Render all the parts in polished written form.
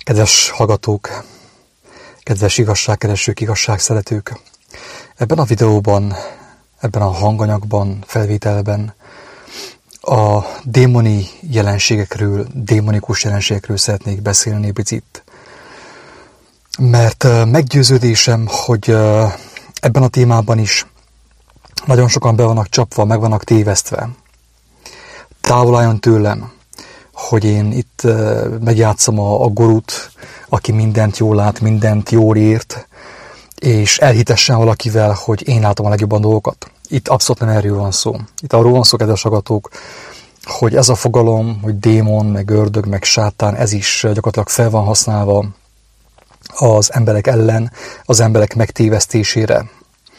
Kedves hallgatók, kedves igazságkeresők, igazságszeretők! Ebben a videóban, ebben a hanganyagban, felvételben a démoni jelenségekről, démonikus jelenségekről szeretnék beszélni picit. Mert meggyőződésem, hogy ebben a témában is nagyon sokan be vannak csapva, meg vannak tévesztve. Távol álljon tőlem, hogy én itt megjátszom a gurut, aki mindent jól lát, mindent jól ért, és elhitessen valakivel, hogy én látom a legjobban dolgokat. Itt abszolút nem erről van szó. Itt arról van szó, kedves hallgatók, hogy ez a fogalom, hogy démon, meg ördög, meg sátán, ez is gyakorlatilag fel van használva az emberek ellen, az emberek megtévesztésére.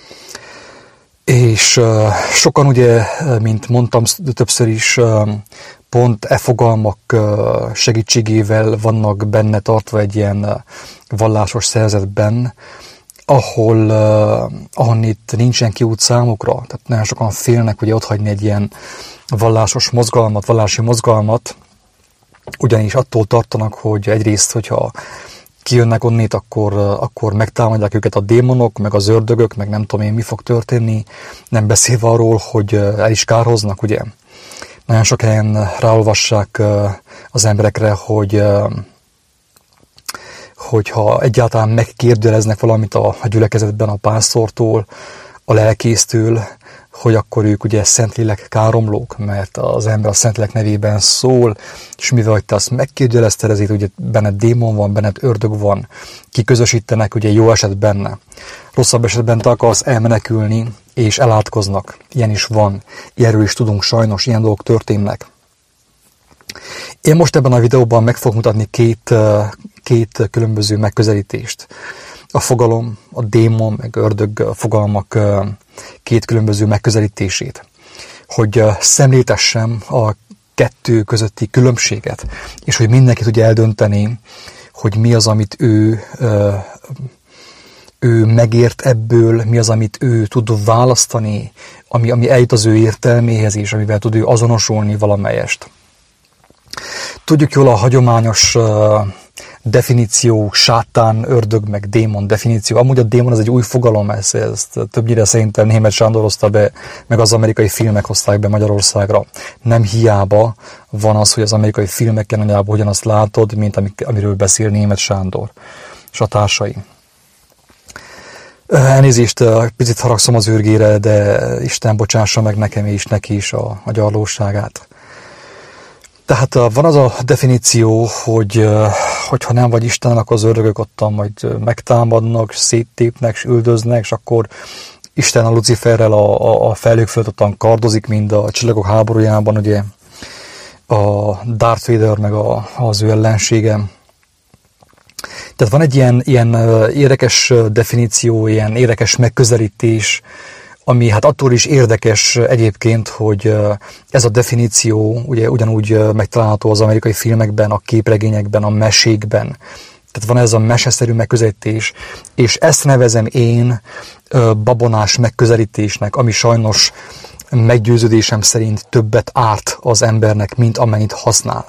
És sokan ugye, mint mondtam többször is, pont e fogalmak segítségével vannak benne tartva egy ilyen vallásos szervezetben, ahol itt nincsen kiút számukra. Tehát nagyon sokan félnek ugye otthagyni egy ilyen vallásos mozgalmat, vallási mozgalmat, ugyanis attól tartanak, hogy egyrészt, hogyha kijönnek onnét, akkor megtámadják őket a démonok, meg az ördögök, meg nem tudom én, mi fog történni, nem beszélve arról, hogy el is kárhoznak, ugye. Nagyon sok helyen ráolvassák az emberekre, hogyha egyáltalán megkérdőjeleznek valamit a gyülekezetben a pásztortól, a lelkésztől, hogy akkor ők ugye Szentlélek káromlók, mert az ember a Szentlélek nevében szól, és mivel te azt megkérdőjelezted, ezért ugye benned démon van, benned ördög van, kiközösítenek ugye jó esetben, rosszabb esetben te akarsz elmenekülni, és elátkoznak. Ilyen is van, ilyenről is tudunk sajnos, ilyen dolgok történnek. Én most ebben a videóban meg fogok mutatni két különböző megközelítést. A fogalom, a démon, meg ördög fogalmak két különböző megközelítését. Hogy szemléltessem a kettő közötti különbséget, és hogy mindenki tudja eldönteni, hogy mi az, amit ő megért ebből, mi az, amit ő tud választani, ami eljut az ő értelméhez is, amivel tud ő azonosulni valamelyest. Tudjuk jól a hagyományos definíció, sátán, ördög, meg démon definíció. Amúgy a démon az egy új fogalom, ezt többnyire szerintem Németh Sándor hozta be, meg az amerikai filmek hozták be Magyarországra. Nem hiába van az, hogy az amerikai filmeken nagyjából ugyanazt látod, mint amiről beszél Németh Sándor és a társai. Elnézést, picit haragszom az őrgére, de Isten bocsássa meg nekem és neki is a gyarlóságát. Tehát van az a definíció, hogyha nem vagy Isten, akkor az ördögök ottan majd megtámadnak, széttépnek, és üldöznek, és akkor Isten a Luciferrel a felhők fölött ottan kardozik, mind a Csillagok háborújában, ugye a Darth Vader meg az ő ellensége. Tehát van egy ilyen érdekes definíció, ilyen érdekes megközelítés, ami hát attól is érdekes egyébként, hogy ez a definíció ugye ugyanúgy megtalálható az amerikai filmekben, a képregényekben, a mesékben. Tehát van ez a meseszerű megközelítés, és ezt nevezem én babonás megközelítésnek, ami sajnos meggyőződésem szerint többet árt az embernek, mint amennyit használ.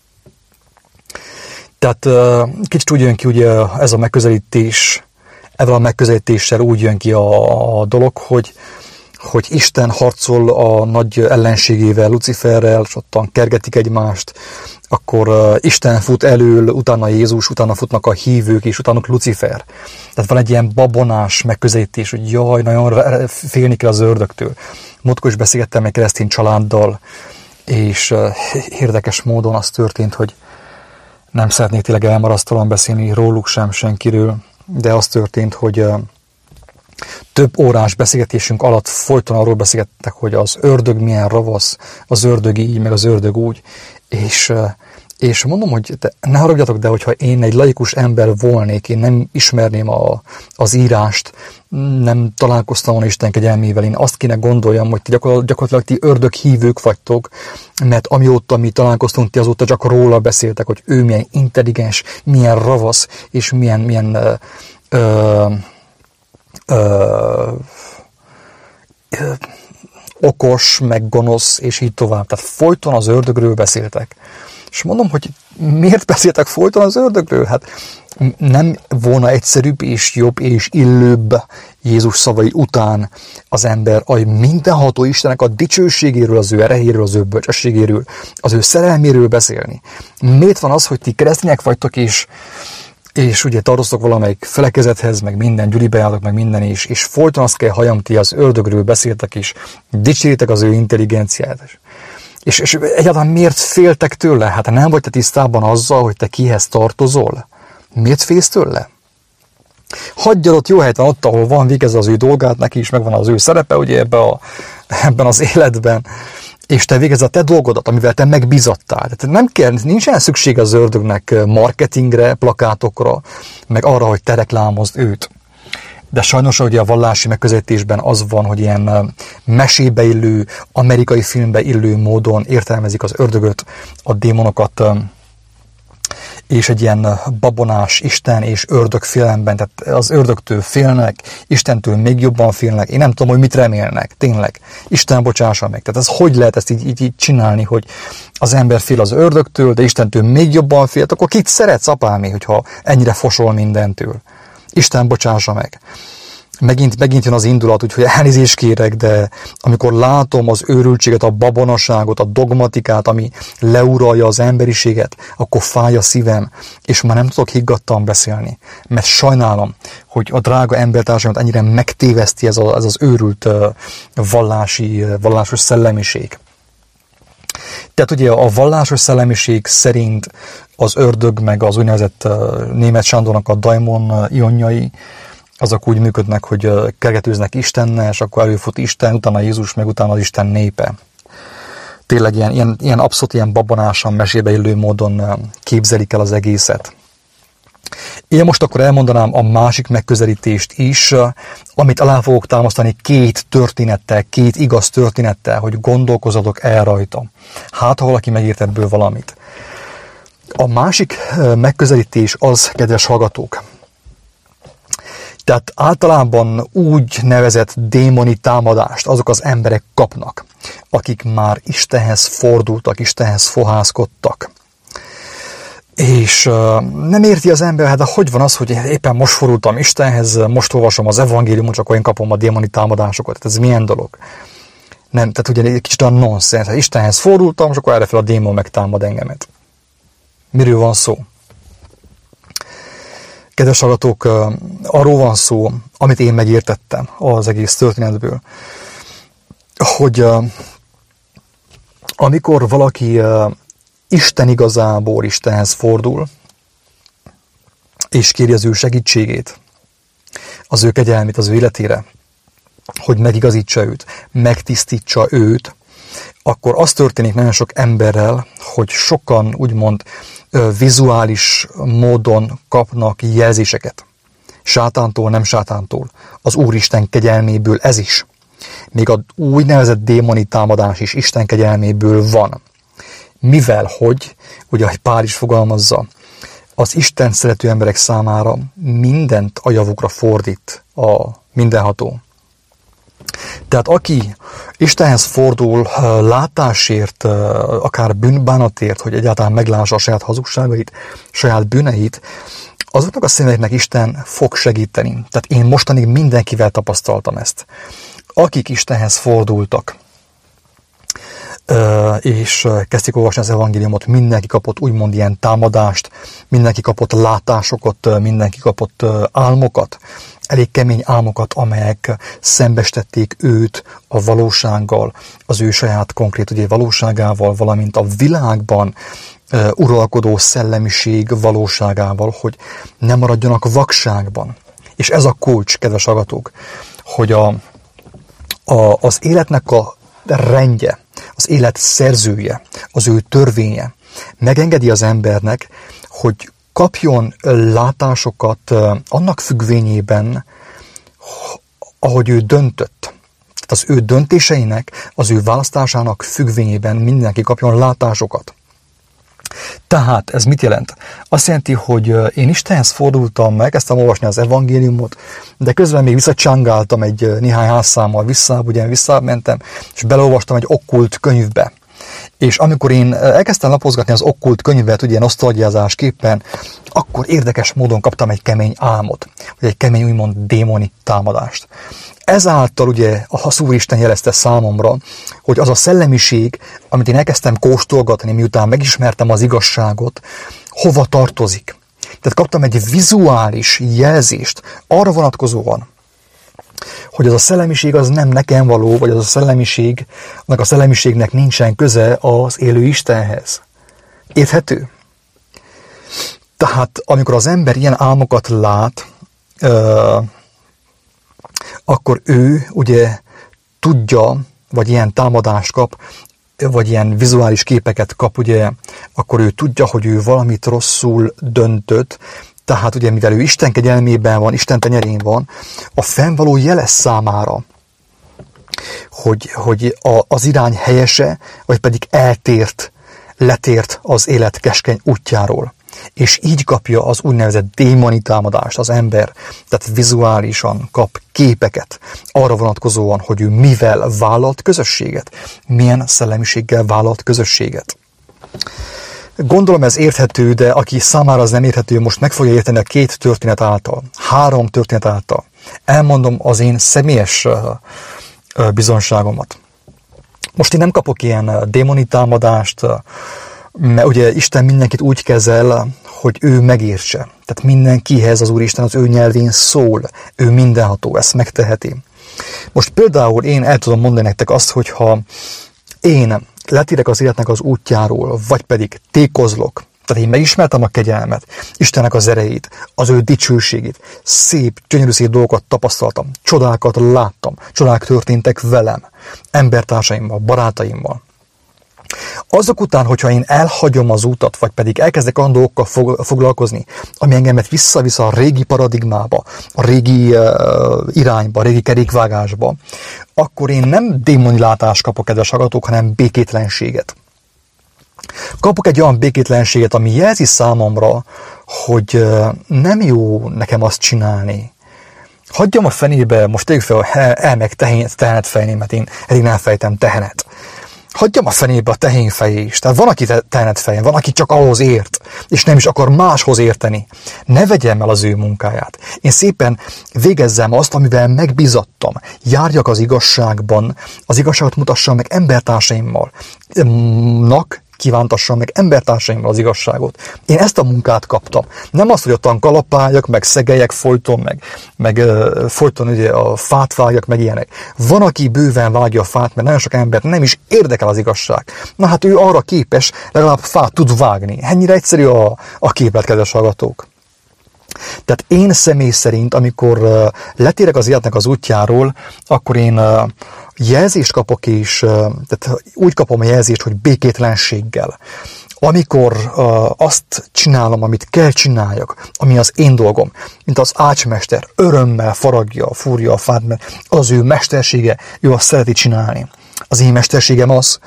Tehát kicsit úgy jön ki ugye ez a megközelítés, ezzel a megközelítéssel úgy jön ki a dolog, hogy Isten harcol a nagy ellenségével, Luciferrel, és ottan kergetik egymást, akkor Isten fut elől, utána Jézus, utána futnak a hívők, és utánuk Lucifer. Tehát van egy ilyen babonás megközelítés, hogy jaj, nagyon félni kell az ördögtől. Múltkor is beszélgettem egy keresztény családdal, és érdekes módon az történt, hogy nem szeretnék tényleg elmarasztalan beszélni róluk sem, senkiről, de az történt, hogy több órás beszélgetésünk alatt folyton arról beszélgettek, hogy az ördög milyen ravasz, az ördög így, meg az ördög úgy, és mondom, hogy ne haragudjatok, de hogyha én egy laikus ember volnék, én nem ismerném az írást, nem találkoztam volna Isten kegyelmével, én azt kéne gondoljam, hogy ti gyakorlatilag ti ördög hívők vagytok, mert amióta mi találkoztunk, ti azóta csak róla beszéltek, hogy ő milyen intelligens, milyen ravasz, és milyen okos, meg gonosz, és így tovább. Tehát folyton az ördögről beszéltek. És mondom, hogy miért beszéltek folyton az ördögről? Hát nem volna egyszerűbb és jobb és illőbb Jézus szavai után az ember a mindenható Istennek a dicsőségéről, az ő erejéről, az ő bölcsességéről, az ő szerelméről beszélni? Miért van az, hogy ti keresztények vagytok, és ugye tartoztok valamelyik felekezethez, meg minden, gyülibe jártok, meg minden, és folyton azt kell halljam, ti az ördögről beszéltek, és dicséritek az ő intelligenciát. És egyáltalán miért féltek tőle? Hát nem vagy te tisztában azzal, hogy te kihez tartozol? Miért félsz tőle? Hagyjad ott jó helyten, ott, ahol van, végez az ő dolgát, neki is megvan az ő szerepe, ugye ebben az életben, és te végezd a te dolgodat, amivel te megbízattál. Tehát nem kell, nincsen szükség az ördögnek marketingre, plakátokra, meg arra, hogy te reklámozd őt. De sajnos ugye a vallási megközelítésben az van, hogy ilyen mesébe illő, amerikai filmbe illő módon értelmezik az ördögöt, a démonokat, és egy ilyen babonás Isten és ördög félelemben, tehát az ördögtől félnek, Istentől még jobban félnek, én nem tudom, hogy mit remélnek, tényleg. Isten bocsássa meg. Tehát ez hogy lehet ezt így csinálni, hogy az ember fél az ördögtől, de Istentől még jobban fél, akkor kit szeretsz, apámi, hogyha ennyire fosol mindentől? Isten bocsássa meg. Megint jön az indulat, úgyhogy elnézést kérek, de amikor látom az őrültséget, a babonaságot, a dogmatikát, ami leuralja az emberiséget, akkor fáj a szívem, és már nem tudok higgadtan beszélni. Mert sajnálom, hogy a drága embertársamat ennyire megtéveszti ez az őrült vallásos szellemiség. Tehát ugye a vallásos szellemiség szerint az ördög, meg az úgynevezett német Sándornak a daimon ionjai, azok úgy működnek, hogy kergetőznek Istennel, és akkor előfut Isten, utána Jézus, meg utána az Isten népe. Tényleg ilyen abszolút ilyen babonásan, mesébe illő módon képzelik el az egészet. Én most akkor elmondanám a másik megközelítést is, amit alá fogok támasztani két történettel, két igaz történettel, hogy gondolkozzatok el rajta. Hát, ha valaki megért ebből valamit. A másik megközelítés az, kedves hallgatók, tehát általában úgy nevezett démoni támadást azok az emberek kapnak, akik már Istenhez fordultak, Istenhez fohászkodtak. És nem érti az ember, hát de hogy van az, hogy éppen most fordultam Istenhez, most olvasom az evangéliumot, csak akkor én kapom a démoni támadásokat. Tehát ez milyen dolog? Nem, tehát ugye egy kicsit a nonsens. Istenhez fordultam, és akkor errefel a démon megtámad engemet. Miről van szó? Kedves hallgatók, arról van szó, amit én megértettem az egész történetből, hogy amikor valaki Isten igazából Istenhez fordul, és kéri az ő segítségét, az ő kegyelmét az ő életére, hogy megigazítsa őt, megtisztítsa őt, akkor az történik nagyon sok emberrel, hogy sokan úgymond vizuális módon kapnak jelzéseket. Sátántól, nem sátántól. Az Úristen kegyelméből ez is. Még a úgynevezett démoni támadás is Isten kegyelméből van. Mivel, hogy, ugye ahogy Pál is fogalmazza, az Isten szerető emberek számára mindent a javukra fordít a mindenható. Tehát aki Istenhez fordul látásért, akár bűnbánatért, hogy egyáltalán meglássa a saját hazugságait, saját bűneit, azoknak a személyeknek Isten fog segíteni. Tehát én mostanig mindenkivel tapasztaltam ezt. Akik Istenhez fordultak, és kezdték olvasni az evangéliumot, mindenki kapott úgymond ilyen támadást, mindenki kapott látásokat, mindenki kapott álmokat, elég kemény álmokat, amelyek szembestették őt a valósággal, az ő saját konkrét ugye, valóságával, valamint a világban uralkodó szellemiség valóságával, hogy ne maradjanak vakságban. És ez a kulcs, kedves hallgatók, hogy az életnek a rendje, az élet szerzője, az ő törvénye megengedi az embernek, hogy kapjon látásokat annak függvényében, ahogy ő döntött. Tehát az ő döntéseinek, az ő választásának függvényében mindenki kapjon látásokat. Tehát ez mit jelent? Azt jelenti, hogy én Istenhez fordultam meg, kezdtem olvasni az evangéliumot, de közben még visszacsangáltam néhány házszámmal visszamentem, és beleolvastam egy okkult könyvbe. És amikor én elkezdtem lapozgatni az okkult könyvet, ugye nosztalgiázásképpen, akkor érdekes módon kaptam egy kemény álmot, vagy egy kemény úgymond démoni támadást. Ezáltal ugye a Úristen jelezte számomra, hogy az a szellemiség, amit én elkezdtem kóstolgatni, miután megismertem az igazságot, hova tartozik. Tehát kaptam egy vizuális jelzést arra vonatkozóan, hogy az a szellemiség az nem nekem való, vagy az a szellemiségnek nincsen köze az élő Istenhez. Érthető? Tehát amikor az ember ilyen álmokat lát, akkor ő ugye tudja, vagy ilyen támadást kap, vagy ilyen vizuális képeket kap, ugye, akkor ő tudja, hogy ő valamit rosszul döntött. Tehát ugye, mivel ő Isten kegyelmében van, Isten tenyerén van, a fennvaló jelez számára, hogy az irány helyese, vagy pedig letért az élet keskeny útjáról. És így kapja az úgynevezett démoni támadást az ember, tehát vizuálisan kap képeket arra vonatkozóan, hogy ő mivel vállalt közösséget, milyen szellemiséggel vállalt közösséget. Gondolom ez érthető, de aki számára az nem érthető, most meg fogja érteni a 2 történet által, 3 történet által. Elmondom az én személyes bizonyságomat. Most én nem kapok ilyen démoni támadást, mert ugye Isten mindenkit úgy kezel, hogy ő megértse. Tehát mindenkihez az Úristen az ő nyelvén szól, ő mindenható, ezt megteheti. Most például én el tudom mondani nektek azt, hogyha én letérek az életnek az útjáról, vagy pedig tékozlok, tehát én megismertem a kegyelmet, Istennek az erejét, az ő dicsőségét, szép, gyönyörű szép dolgokat tapasztaltam, csodákat láttam, csodák történtek velem, embertársaimmal, barátaimmal. Azok után, hogyha én elhagyom az útat, vagy pedig elkezdek olyan dolgokkal foglalkozni, ami engemet visszavisz a régi paradigmába, a régi irányba, a régi kerékvágásba, akkor én nem démoni látást kapok, kedves hallgatók, hanem békétlenséget. Kapok egy olyan békétlenséget, ami jelzi számomra, hogy nem jó nekem azt csinálni. Hagyjam a fenébe, most tegyük fel, elmeg tehenet fejni, mert én eddig nem fejtem tehenet. Hagyjam a fenébe a tehénfejést. Tehát van, aki tehenetfejen, van, aki csak ahhoz ért, és nem is akar máshoz érteni. Ne vegyem el az ő munkáját. Én szépen végezzem azt, amivel megbízattam. Járjak az igazságban, az igazságot mutassam meg embertársaimmal. Kívántassam meg embertársaimmal az igazságot. Én ezt a munkát kaptam. Nem azt, hogy ottan kalapáljak, meg szegeljek folyton, meg folyton ugye a fát vágjak, meg ilyenek. Van, aki bőven vágja a fát, mert nagyon sok embert nem is érdekel az igazság. Na hát ő arra képes, legalább fát tud vágni. Ennyire egyszerű a képlet, kedves hallgatók. Tehát én személy szerint, amikor letérek az életnek az útjáról, akkor én jelzést kapok, és tehát úgy kapom a jelzést, hogy békétlenséggel. Amikor azt csinálom, amit kell csináljak, ami az én dolgom, mint az ácsmester örömmel faragja, fúrja a fát, mert az ő mestersége, ő azt szereti csinálni. Az én mesterségem azt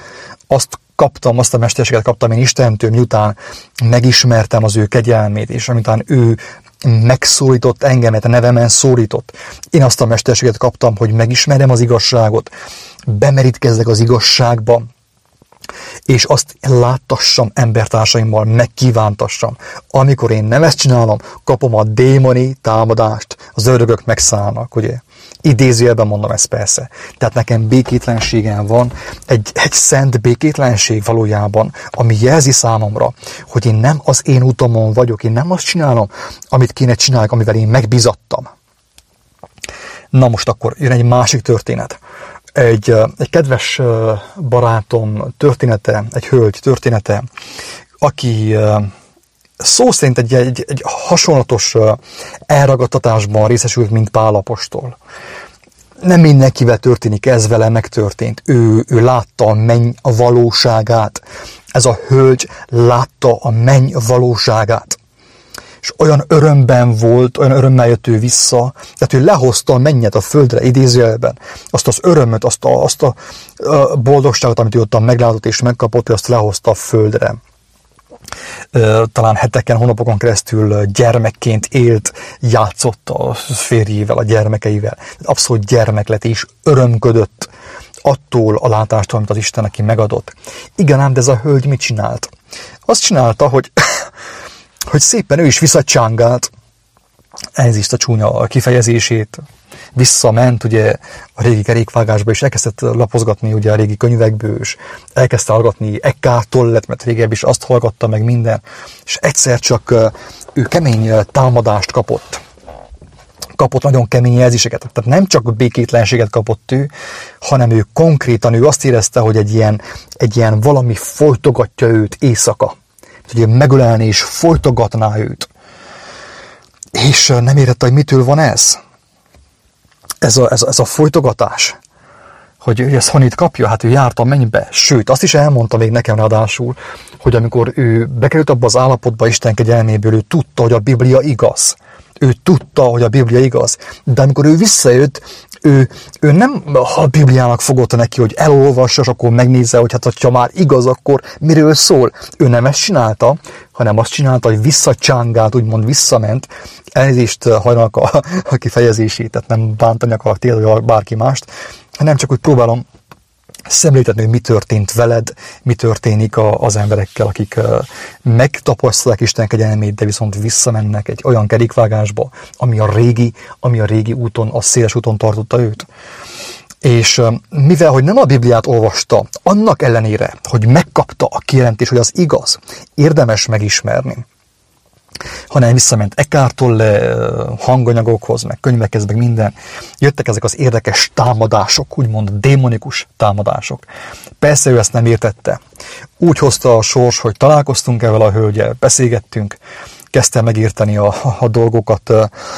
a mesterséget kaptam én Istentől, miután megismertem az ő kegyelmét, és amitán ő megszólított engemet, a nevemen szólított. Én azt a mesterséget kaptam, hogy megismerjem az igazságot, bemerítkezzek az igazságba, és azt láttassam embertársaimmal, megkívántassam. Amikor én nem ezt csinálom, kapom a démoni támadást, az ördögök megszállnak, ugye? Idézőjelben mondom ezt persze. Tehát nekem békétlenségem van, egy szent békétlenség valójában, ami jelzi számomra, hogy én nem az én utamon vagyok, én nem azt csinálom, amit kéne csináljak, amivel én megbízattam. Na most akkor jön egy másik történet. Egy kedves barátom története, egy hölgy története, aki szó szerint egy hasonlatos elragadtatásban részesült, mint Pál apostol. Nem mindenkivel történik ez, vele megtörtént. Ő látta a menny valóságát. Ez a hölgy látta a menny valóságát. És olyan örömben volt, olyan örömmel jött ő vissza, tehát ő lehozta a mennyet a földre idézőjelben, azt az örömöt, azt a boldogságot, amit ő ottan meglátott és megkapott, ő azt lehozta a földre. Talán heteken, hónapokon keresztül gyermekként élt, játszott a férjével, a gyermekeivel. Abszolút gyermek lett és örömködött attól a látástól, amit az Isten neki megadott. Igen, ám de ez a hölgy mit csinált? Azt csinálta, hogy, hogy szépen ő is visszacsángált, ez is a csúnya kifejezését, visszament ugye a régi kerékvágásba, és elkezdett lapozgatni ugye a régi könyvekből, és elkezdte hallgatni Eckhart Tollet, mert régebb is azt hallgatta meg minden, és egyszer csak ő kemény támadást kapott nagyon kemény jelzéseket. Tehát nem csak békétlenséget kapott ő, hanem ő konkrétan ő azt érezte, hogy egy ilyen valami folytogatja őt éjszaka. Hogy megölelni és folytogatná őt. És nem érette, hogy mitől van ez. Ez a folytogatás. Hogy ezt honnét kapja, hát ő járt a mennybe. Sőt, azt is elmondta még nekem ráadásul, hogy amikor ő bekerült abba az állapotba Isten kegyelméből, ő tudta, hogy a Biblia igaz. Ő tudta, hogy a Biblia igaz. De amikor ő visszajött, ő nem a Bibliának fogott neki, hogy elolvassa, és akkor megnézze, hogy hát ha már igaz, akkor miről szól. Ő nem ezt csinálta, hanem azt csinálta, hogy visszacsángált, úgymond visszament. Elnézést hajlanak a kifejezését, tehát nem bántani akarok tényleg bárki mást, hanem csak úgy próbálom szemléltetni, hogy mi történt veled, mi történik az emberekkel, akik megtapasztalják Isten kegyelmét, de viszont visszamennek egy olyan kerékvágásba, ami a régi úton, a széles úton tartotta őt. És mivel, hogy nem a Bibliát olvasta, annak ellenére, hogy megkapta a kijelentést, hogy az igaz, érdemes megismerni, hanem visszament Eckhart Tolle hanganyagokhoz, meg könyvekhez, meg minden. Jöttek ezek az érdekes támadások, úgymond démonikus támadások. Persze ő ezt nem értette. Úgy hozta a sors, hogy találkoztunk ezzel a hölgyel, beszélgettünk, kezdte megérteni a dolgokat,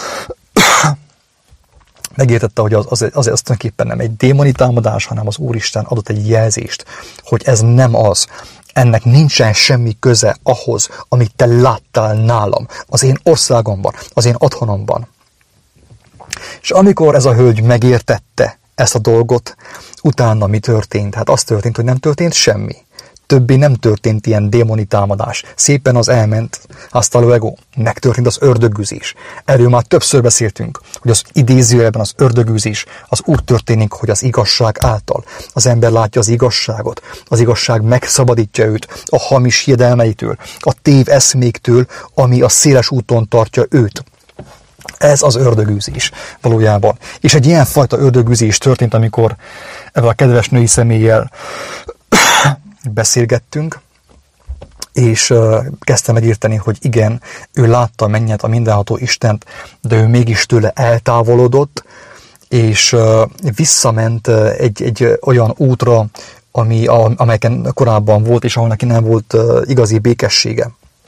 megértette, hogy az tulajdonképpen nem egy démoni támadás, hanem az Úristen adott egy jelzést, hogy ez nem az. Ennek nincsen semmi köze ahhoz, amit te láttál nálam, az én országomban, az én otthonomban. És amikor ez a hölgy megértette ezt a dolgot, utána mi történt? Hát az történt, hogy nem történt semmi. Többé nem történt ilyen démoni támadás. Szépen az elment, hasta luego, megtörtént az ördögűzés. Erről már többször beszéltünk, hogy az idézőjelben az ördögűzés az úgy történik, hogy az igazság által. Az ember látja az igazság megszabadítja őt a hamis hiedelmeitől, a tév eszméktől, ami a széles úton tartja őt. Ez az ördögűzés valójában. És egy ilyen fajta ördögűzés történt, amikor ebben a kedves női személlyel beszélgettünk, és kezdtem megérteni, hogy igen, ő látta a mennyet, a mindenható Istent, de ő mégis tőle eltávolodott, és visszament egy olyan útra, amelyeken korábban volt, és ahol neki nem volt igazi békessége.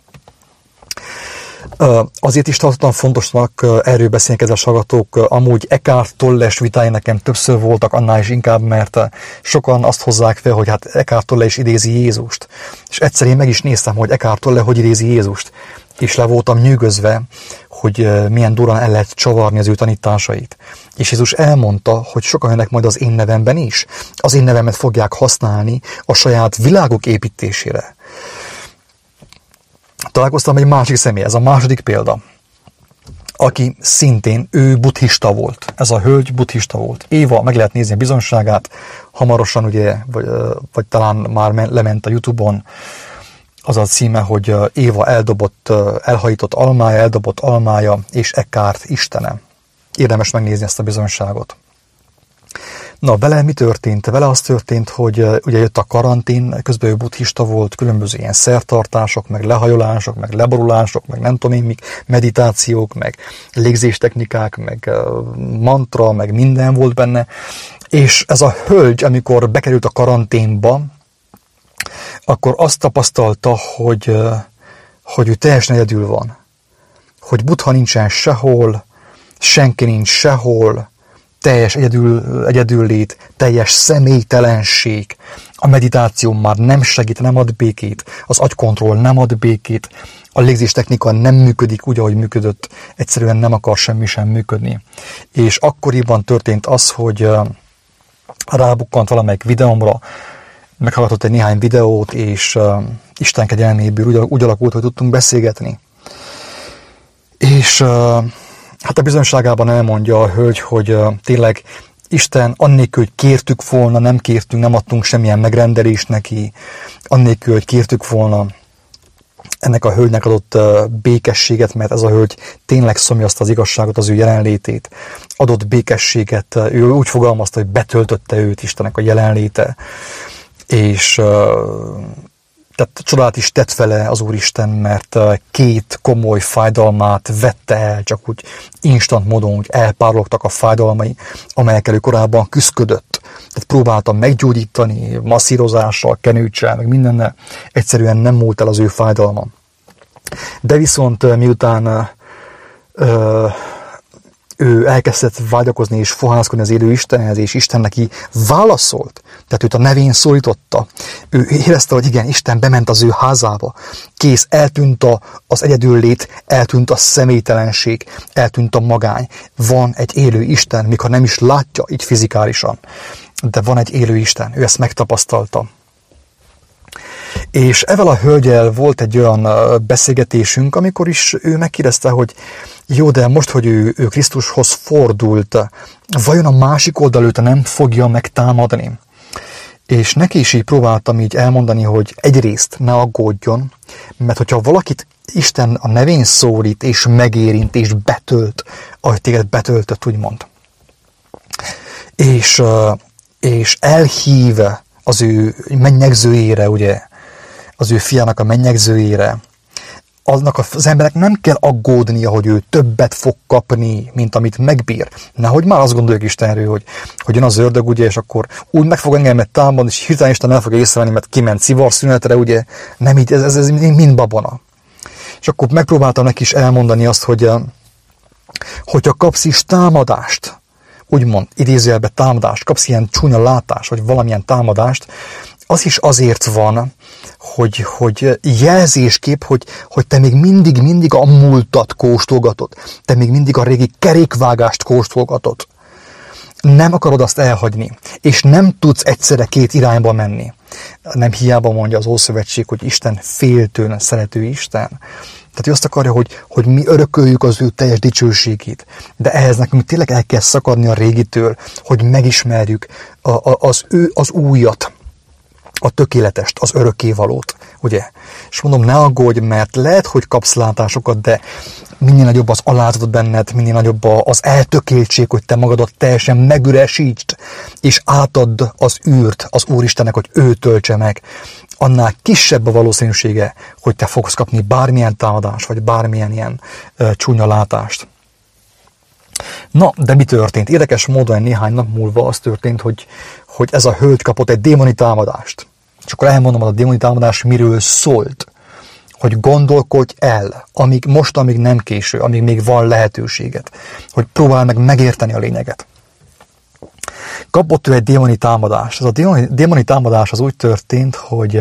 Azért is tartottam fontosnak erről beszélni, kedves hallgatók, amúgy Eckhart Tolle-s vitái nekem többször voltak, annál is inkább, mert sokan azt hozzák fel, hogy hát Eckhart Tolle is idézi Jézust. És egyszer én meg is néztem, hogy Eckhart Tolle hogy idézi Jézust, és le voltam nyűgözve, hogy milyen durán el lehet csavarni az ő tanításait. És Jézus elmondta, hogy sokan jönnek majd az én nevemben is. Az én nevemet fogják használni a saját világok építésére. Találkoztam egy másik személy, ez a második példa, aki szintén, ő buddhista volt. Ez a hölgy buddhista volt. Éva, meg lehet nézni a bizonyságát, hamarosan ugye, vagy talán már lement a YouTube-on, az a címe, hogy Éva elhajított almája, és Eckhart istene. Érdemes megnézni ezt a bizonyságot. Na, vele mi történt? Vele az történt, hogy ugye jött a karantén, közben ő buddhista volt, különböző ilyen szertartások, meg lehajolások, meg leborulások, meg nem tudom én mik, meditációk, meg légzéstechnikák, meg mantra, meg minden volt benne. És ez a hölgy, amikor bekerült a karanténba, akkor azt tapasztalta, hogy ő teljesen egyedül van. Hogy Buddha nincsen sehol, senki nincs sehol, teljes egyedüllét, teljes személytelenség. A meditáció már nem segít, nem ad békét, az agykontroll nem ad békét, a légzéstechnika nem működik úgy, ahogy működött, egyszerűen nem akar semmi sem működni. És akkoriban történt az, hogy rábukkant valamelyik videómra, meghallgatott egy néhány videót, és Isten kegyelméből úgy alakult, hogy tudtunk beszélgetni. És hát a bizonyságában elmondja a hölgy, hogy tényleg Isten annélkül, hogy kértük volna, nem kértünk, nem adtunk semmilyen megrendelést neki, annélkül, hogy kértük volna, ennek a hölgynek adott békességet, mert ez a hölgy tényleg szomjazta az igazságot, az ő jelenlétét, adott békességet, ő úgy fogalmazta, hogy betöltötte őt Istennek a jelenléte, és tehát csodát is tett vele az Úristen, mert két komoly fájdalmát vette el, csak úgy instant módon úgy elpárologtak a fájdalmai, amelyekkel ő korábban küszködött. Tehát próbáltam meggyógyítani, masszírozással, kenőcsel, meg mindennel, egyszerűen nem múlt el az ő fájdalma. De viszont miután ő elkezdett vágyakozni és fohászkodni az élő Istenhez, és Isten neki válaszolt, tehát őt a nevén szólította. Ő érezte, hogy igen, Isten bement az ő házába. Kész, eltűnt az egyedüllét, eltűnt a személytelenség, eltűnt a magány. Van egy élő Isten, mikor nem is látja így fizikálisan, de van egy élő Isten, ő ezt megtapasztalta. És ezzel a hölgyel volt egy olyan beszélgetésünk, amikor is ő megkérdezte, hogy jó, de most, hogy ő Krisztushoz fordult, vajon a másik oldal őt nem fogja megtámadni? És neki is így próbáltam így elmondani, hogy egyrészt ne aggódjon, mert hogyha valakit Isten a nevén szólít, és megérint, és betölt, ahogy téged betöltött, úgymond, és elhív az ő mennyegzőjére, ugye, az ő fiának a mennyegzőjére, annak az emberek nem kell aggódnia, hogy ő többet fog kapni, mint amit megbír. Nehogy már azt gondoljuk Istenről, hogy jön az ördög, ugye, és akkor úgy meg fog engemet támadni, és hirtelen Isten el fogja észrevenni, mert kiment szivarszünetre, ugye, nem így, ez mind babona. És akkor megpróbáltam neki is elmondani azt, hogyha kapsz is támadást, úgymond idézőjelben támadást, kapsz ilyen csúnya látást, vagy valamilyen támadást, az is azért van, hogy jelzésképp, hogy te még mindig a múltat kóstolgatod. Te még mindig a régi kerékvágást kóstolgatod. Nem akarod azt elhagyni, és nem tudsz egyszerre két irányba menni. Nem hiába mondja az Ószövetség, hogy Isten féltőn szerető Isten. Tehát ő azt akarja, hogy mi örököljük az ő teljes dicsőségét. De ehhez nekünk tényleg el kell szakadni a régitől, hogy megismerjük az újat, a tökéletest, az örökkévalót, ugye? És mondom, ne aggódj, mert lehet, hogy kapsz látásokat, de minél nagyobb az alázat benned, minél nagyobb az eltökéltség, hogy te magadat teljesen megüresítsd, és átadd az űrt az Úristennek, hogy ő töltse meg, annál kisebb a valószínűsége, hogy te fogsz kapni bármilyen támadást, vagy bármilyen ilyen csúnya látást. Na, de mi történt? Érdekes módon néhány nap múlva az történt, hogy ez a hölgy kapott egy démoni támadást. És akkor elmondom, hogy a démoni támadás miről szólt. Hogy gondolkodj el, amíg nem késő, amíg még van lehetőséget. Hogy próbálj meg megérteni a lényeget. Kapott ő egy démoni támadást. Ez a démoni támadás az úgy történt, hogy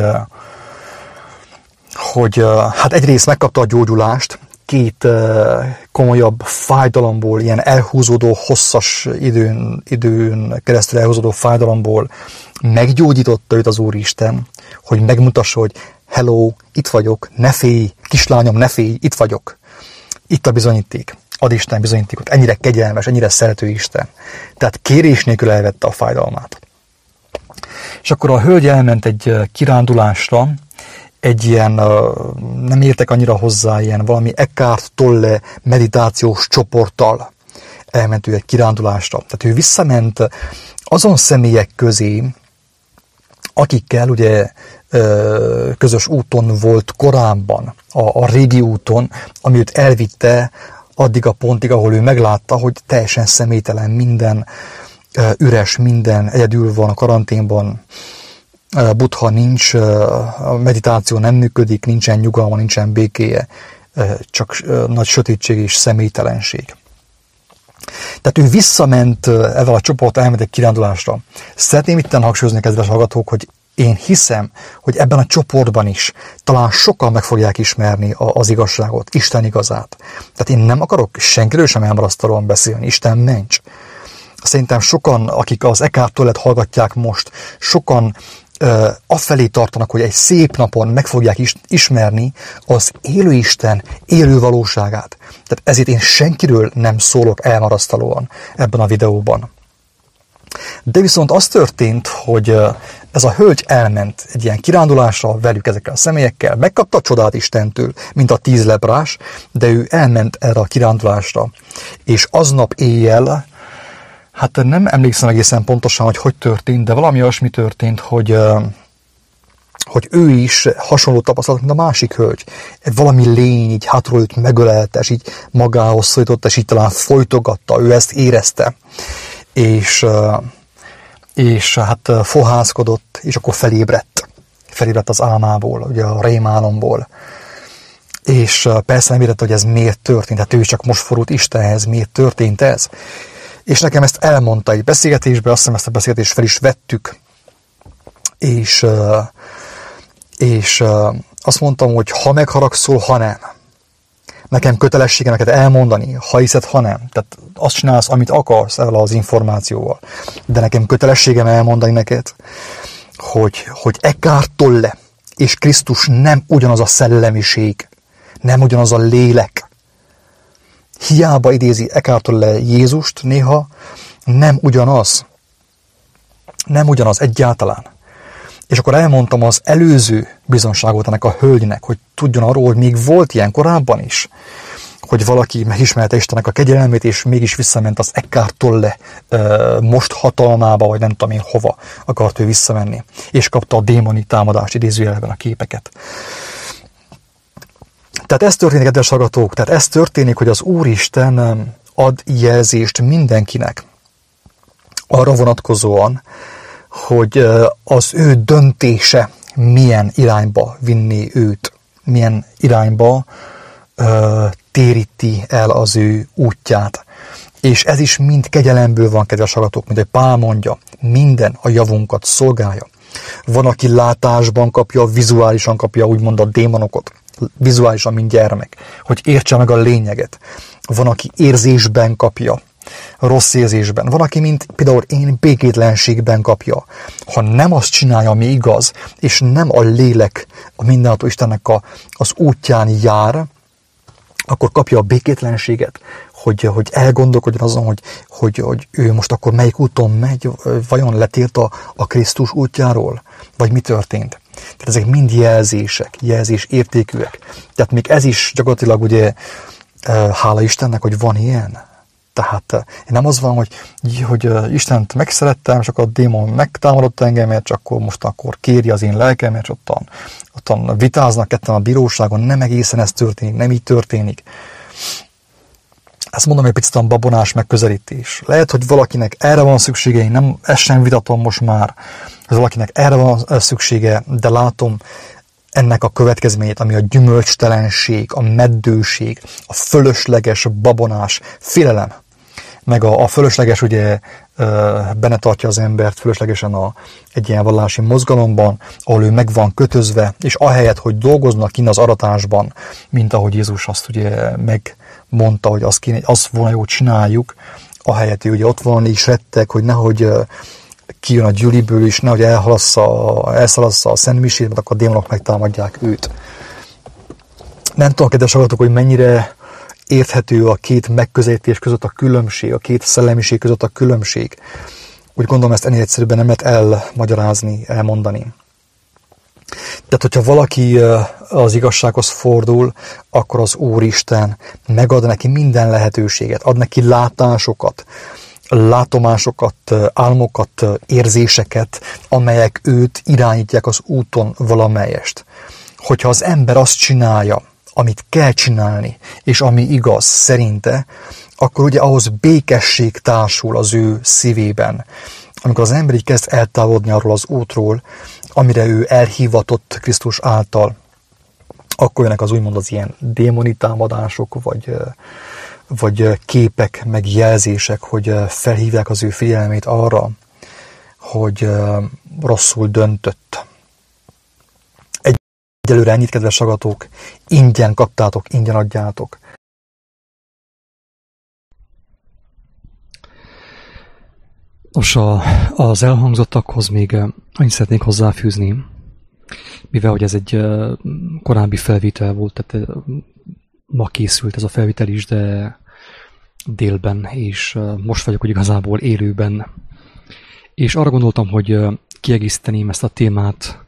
hát egyrészt megkapta a gyógyulást, két komolyabb fájdalomból, ilyen elhúzódó, hosszas időn keresztül elhúzódó fájdalomból meggyógyította őt az Úristen, hogy megmutassa, hogy hello, itt vagyok, ne félj, kislányom, ne félj, itt vagyok. Itt a bizonyíték. Ad Isten bizonyítékot. Ennyire kegyelmes, ennyire szerető Isten. Tehát kérés nélkül elvette a fájdalmát. És akkor a hölgy elment egy kirándulásra, egy ilyen, nem értek annyira hozzá, ilyen valami Eckhart Tolle meditációs csoporttal elment ő egy kirándulásra. Tehát ő visszament azon személyek közé, akikkel ugye közös úton volt korábban, a régi úton, ami őt elvitte addig a pontig, ahol ő meglátta, hogy teljesen személytelen, minden üres, minden egyedül van a karanténban, Buddha nincs, a meditáció nem működik, nincsen nyugalma, nincsen békéje, csak nagy sötétség és személytelenség. Tehát ő visszament ezzel a csoport, elment egy kirándulásra. Szeretném itten hangsúlyozni, kedves hallgatók, hogy én hiszem, hogy ebben a csoportban is talán sokan meg fogják ismerni az igazságot, Isten igazát. Tehát én nem akarok senkiről sem elmarasztalóan beszélni, Isten mencs. Szerintem sokan, akik az Eckhart Tollet hallgatják most, sokan afelé tartanak, hogy egy szép napon meg fogják ismerni az élő Isten élő valóságát. Tehát ezért én senkiről nem szólok elmarasztalóan ebben a videóban. De viszont az történt, hogy ez a hölgy elment egy ilyen kirándulásra velük ezekkel a személyekkel, megkapta a csodát Istentől, mint a 10 leprás, de ő elment erre a kirándulásra. És aznap éjjel, hát nem emlékszem egészen pontosan, hogy történt, de valami olyasmi történt, hogy ő is hasonló tapasztalat, mint a másik hölgy. Valami lény így hátról őt megölelte, és így magához szorította, és így talán folytogatta, ő ezt érezte. És hát fohászkodott, és akkor felébredt az álmából, ugye a rémálomból. És persze nem értette, hogy ez miért történt, hát ő csak most fordult Istenhez, miért történt ez. És nekem ezt elmondta egy beszélgetésbe, azt hiszem ezt a beszélgetést fel is vettük, és azt mondtam, hogy ha megharagszol, ha nem. Nekem kötelessége neked elmondani, ha hiszed, ha nem. Tehát azt csinálsz, amit akarsz ezzel az információval. De nekem kötelességem elmondani neked, hogy Eckhart Tolle és Krisztus nem ugyanaz a szellemiség, nem ugyanaz a lélek. Hiába idézi Eckhart Tolle Jézust néha, nem ugyanaz. Nem ugyanaz egyáltalán. És akkor elmondtam az előző bizonságot ennek a hölgynek, hogy tudjon arról, hogy még volt ilyen korábban is, hogy valaki megismerte Istennek a kegyelmét, és mégis visszament az Eckhart Tolle most hatalmába, vagy nem tudom én hova akart ő visszamenni. És kapta a démoni támadást, idézőjelben a képeket. Tehát ez történik, kedves hallgatók, tehát ez történik, hogy az Úristen ad jelzést mindenkinek arra vonatkozóan, hogy az ő döntése milyen irányba vinni őt, milyen irányba téríti el az ő útját. És ez is mind kegyelemből van, kedves hallgatók, mint egy Pál mondja, minden a javunkat szolgálja. Van, aki látásban kapja, vizuálisan kapja, úgymond a démonokat, vizuálisan, mint gyermek, hogy értse meg a lényeget. Van, aki érzésben kapja, rossz érzésben. Van, aki, mint például én, békétlenségben kapja. Ha nem azt csinálja, ami igaz, és nem a lélek, a mindenható Istennek az útján jár, akkor kapja a békétlenséget, hogy elgondolkodjon azon, hogy ő most akkor melyik úton megy, vajon letért a Krisztus útjáról, vagy mi történt. Tehát ezek mind jelzések, jelzés értékűek. Tehát még ez is gyakorlatilag ugye, hála Istennek, hogy van ilyen. Tehát nem az van, hogy Istent megszerettem, és akkor a démon megtámadott engemet, csak akkor kéri az én lelkemet, és ottan vitáznak ketten a bíróságon, nem egészen ez történik, nem így történik. Ezt mondom, hogy egy picit a babonás megközelítés. Lehet, hogy valakinek erre van szüksége, én ezt sem vitatom most már, hogy valakinek erre van szüksége, de látom ennek a következményét, ami a gyümölcstelenség, a meddőség, a fölösleges babonás, félelem. Meg a fölösleges, ugye benne tartja az embert fölöslegesen egy ilyen vallási mozgalomban, ahol ő meg van kötözve, és ahelyett, hogy dolgoznak kint az aratásban, mint ahogy Jézus azt ugye megmondta, hogy azt volna jó csináljuk, ahelyett ő ugye ott van és retteg, hogy nehogy kijön a gyűliből is, nehogy elszalassza a szentmisét, mert akkor a démonok megtámadják őt. Nem tudom, kedves hallgatók, hogy mennyire érthető a két megközelítés között a különbség, a két szellemiség között a különbség. Úgy gondolom, ezt ennél egyszerűbben nem lehet elmagyarázni, elmondani. Tehát, hogyha valaki az igazsághoz fordul, akkor az Úristen megad neki minden lehetőséget, ad neki látásokat, látomásokat, álmokat, érzéseket, amelyek őt irányítják az úton valamelyest. Hogyha az ember azt csinálja, amit kell csinálni, és ami igaz szerinte, akkor ugye ahhoz békesség társul az ő szívében. Amikor az ember így kezd eltávolodni arról az útról, amire ő elhivatott Krisztus által, akkor jönnek az úgymond az ilyen démoni támadások, vagy képek, meg jelzések, hogy felhívják az ő figyelmét arra, hogy rosszul döntött. Egyelőre ennyit, kedves hallgatók, ingyen kaptátok, ingyen adjátok. Nos, az elhangzottakhoz még annyit szeretnék hozzáfűzni, mivel hogy ez egy korábbi felvétel volt, tehát ma készült ez a felvétel is, de délben, és most vagyok, hogy igazából élőben És arra gondoltam, hogy kiegészíteném ezt a témát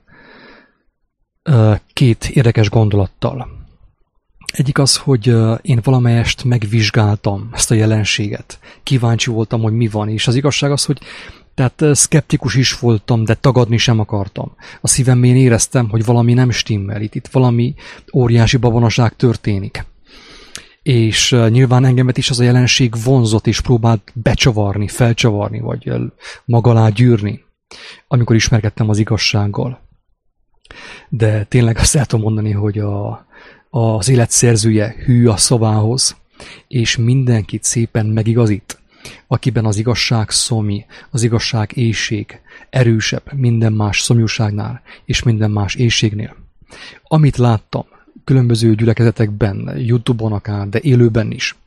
két érdekes gondolattal. Egyik az, hogy én valamelyest megvizsgáltam ezt a jelenséget. Kíváncsi voltam, hogy mi van, és az igazság az, hogy tehát szkeptikus is voltam, de tagadni sem akartam. A szívemben éreztem, hogy valami nem stimmel, itt valami óriási babonaság történik. És nyilván engemet is az a jelenség vonzott, és próbált becsavarni, felcsavarni, vagy maga alá gyűrni, amikor ismerkedtem az igazsággal. De tényleg azt el tudom mondani, hogy az élet szerzője hű a szavához, és mindenkit szépen megigazít, akiben az igazság szomj, az igazság éhség erősebb minden más szomjúságnál, és minden más éhségnél. Amit láttam különböző gyülekezetekben, YouTube-on akár, de élőben is,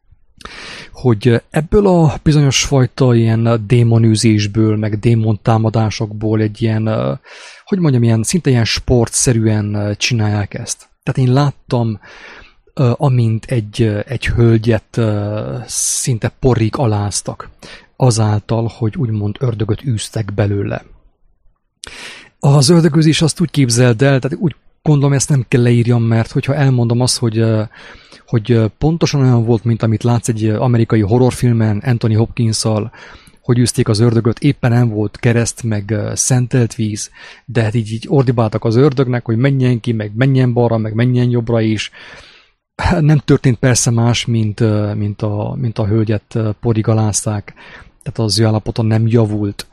hogy ebből a bizonyos fajta ilyen démonűzésből, meg démontámadásokból egy ilyen, hogy mondjam, szinte ilyen sportszerűen csinálják ezt. Tehát én láttam, amint egy hölgyet szinte porrig aláztak, azáltal, hogy úgymond ördögöt űztek belőle. Az ördögözés azt úgy képzeld el, tehát úgy gondolom, ezt nem kell leírjam, mert hogyha elmondom azt, hogy pontosan olyan volt, mint amit látsz egy amerikai horrorfilmen Anthony Hopkins-szal, hogy űzték az ördögöt, éppen nem volt kereszt, meg szentelt víz, de hát így ordibáltak az ördögnek, hogy menjen ki, meg menjen balra, meg menjen jobbra is. Nem történt persze más, mint a hölgyet porigalázták, tehát az ő állapota nem javult,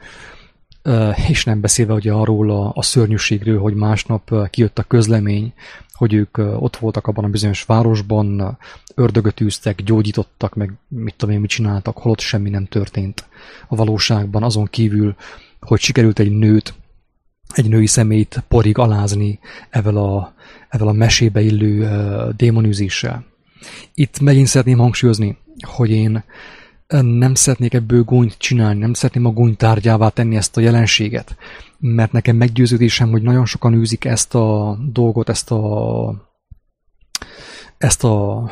és nem beszélve ugye arról a szörnyűségről, hogy másnap kijött a közlemény, hogy ők ott voltak abban a bizonyos városban, ördögöt űztek, gyógyítottak, meg mit tudom én, mit csináltak, holott semmi nem történt a valóságban, azon kívül, hogy sikerült egy női személyt porig alázni ezzel a mesébe illő démonűzéssel. Itt megint szeretném hangsúlyozni, hogy én nem szeretnék ebből gúnyt csinálni, nem szeretném a gúny tárgyává tenni ezt a jelenséget, mert nekem meggyőződésem, hogy nagyon sokan űzik ezt a dolgot, ezt a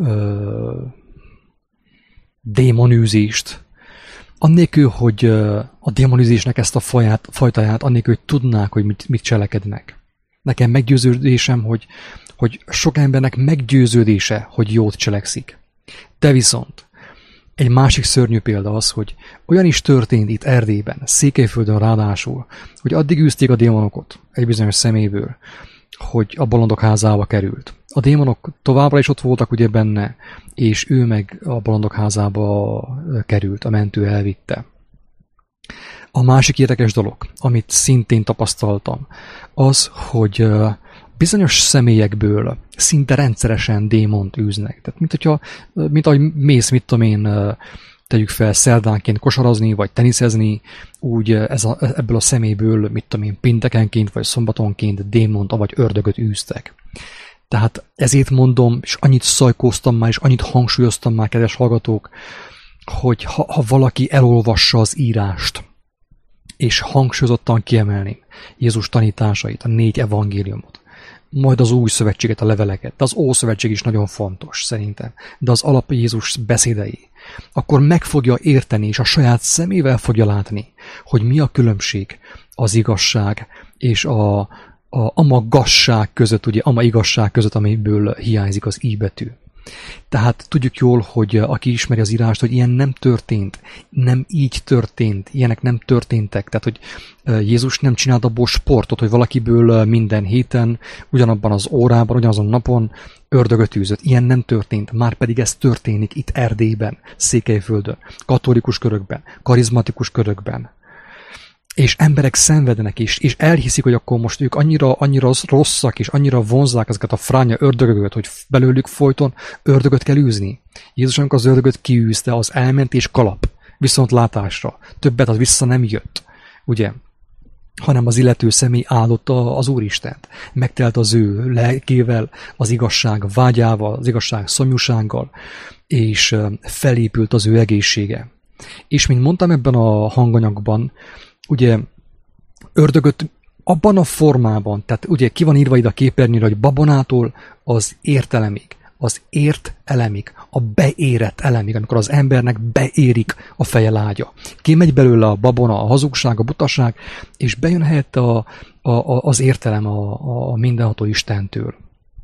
démonűzést, annélkül, hogy a démonűzésnek ezt a fajtáját, annélkül, hogy tudnák, hogy mit cselekednek. Nekem meggyőződésem, hogy sok embernek meggyőződése, hogy jót cselekszik. De viszont egy másik szörnyű példa az, hogy olyan is történt itt Erdélyben, Székelyföldön ráadásul, hogy addig űzték a démonokat egy bizonyos személyből, hogy a bolondok házába került. A démonok továbbra is ott voltak ugye benne, és ő meg a bolondok házába került, a mentő elvitte. A másik érdekes dolog, amit szintén tapasztaltam, az, hogy bizonyos személyekből szinte rendszeresen démont űznek. Tehát mint ahogy mész, mit tudom én, tegyük fel szerdánként kosarazni, vagy teniszezni, úgy ebből a személyből, mit tudom én, péntekenként, vagy szombatonként démont, vagy ördögöt űztek. Tehát ezért mondom, és annyit szajkóztam már, és annyit hangsúlyoztam már, kedves hallgatók, hogy ha valaki elolvassa az írást, és hangsúlyozottan kiemelni Jézus tanításait, a 4 evangéliumot, majd az új szövetséget, a leveleket, de az Ószövetség is nagyon fontos szerintem, de az alap Jézus beszédei, akkor meg fogja érteni, és a saját szemével fogja látni, hogy mi a különbség az igazság és a magasság között, ugye ama igazság között, amiből hiányzik az i betű. Tehát tudjuk jól, hogy aki ismeri az írást, hogy ilyen nem történt, nem így történt, ilyenek nem történtek. Tehát, hogy Jézus nem csinált abból sportot, hogy valakiből minden héten, ugyanabban az órában, ugyanazon napon ördögöt űzött. Ilyen nem történt, már pedig ez történik itt Erdélyben, Székelyföldön, katolikus körökben, karizmatikus körökben. És emberek szenvednek is, és elhiszik, hogy akkor most ők annyira rosszak, és annyira vonzzák ezeket a fránya ördögöket, hogy belőlük folyton ördögöt kell űzni. Jézus, amikor az ördögöt kiűzte, az elment és kalap, viszont látásra. Többet az vissza nem jött, ugye? Hanem az illető személy áldotta az Úristent. Megtelt az ő lelkével, az igazság vágyával, az igazság szomjúsággal, és felépült az ő egészsége. És mint mondtam ebben a hanganyagban, ugye ördögöt abban a formában, tehát ugye ki van írva ide a képernyőre, hogy babonától az értelemig, az ért elemig, a beérett elemig, amikor az embernek beérik a feje lágya. Kimegy belőle a babona, a hazugság, a butaság, és bejön helyette az értelem a mindenható Istentől.